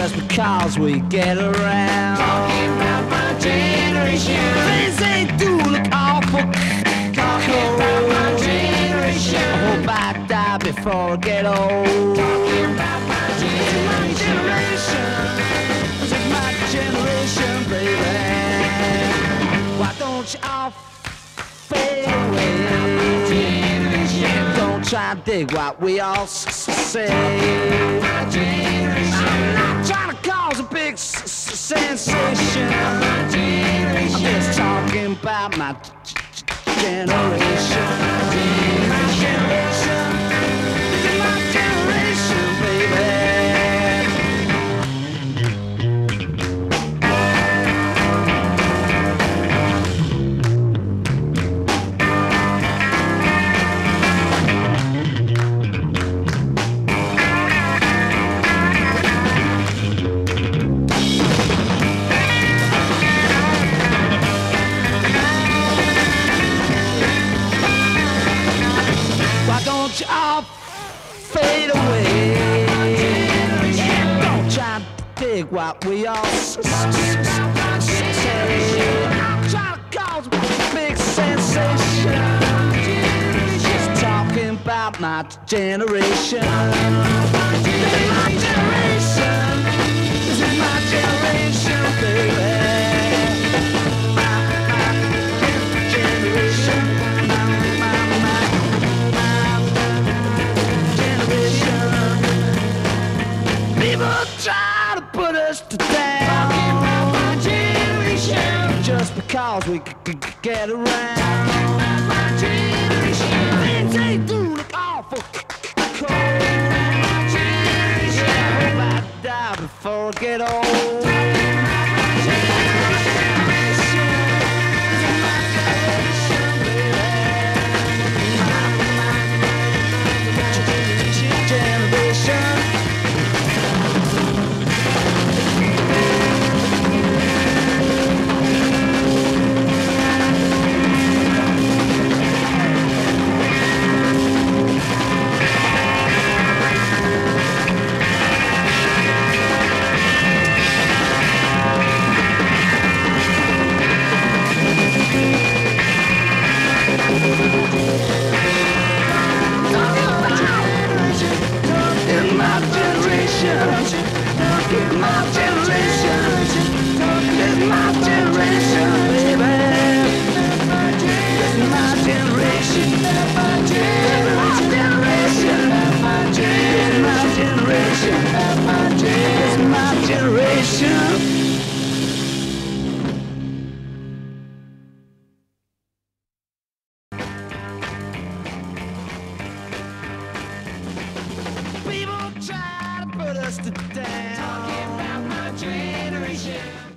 just because we get around. Talking about my generation. Things they do look awful. Talking about my generation. I hope I die before I get old. Talking about my generation. This is my generation, baby. Why don't you all fade away? Don't try to dig what we all say. My generation. I'm not trying to cause a big sensation. My generation. I'm just talking about my generation. My generation. This is my generation, baby. Don't you all fade away? Don't try to dig what we all say. I'm trying to cause a big sensation. Just talking about my generation. This is my generation. This is my generation, baby. Try to put us to down. Talking about my generation. Just because we get around. Talking about my generation. Things they do look awful cold. My generation. I hope I die before I get old. People try to put us to down. Talking about my generation.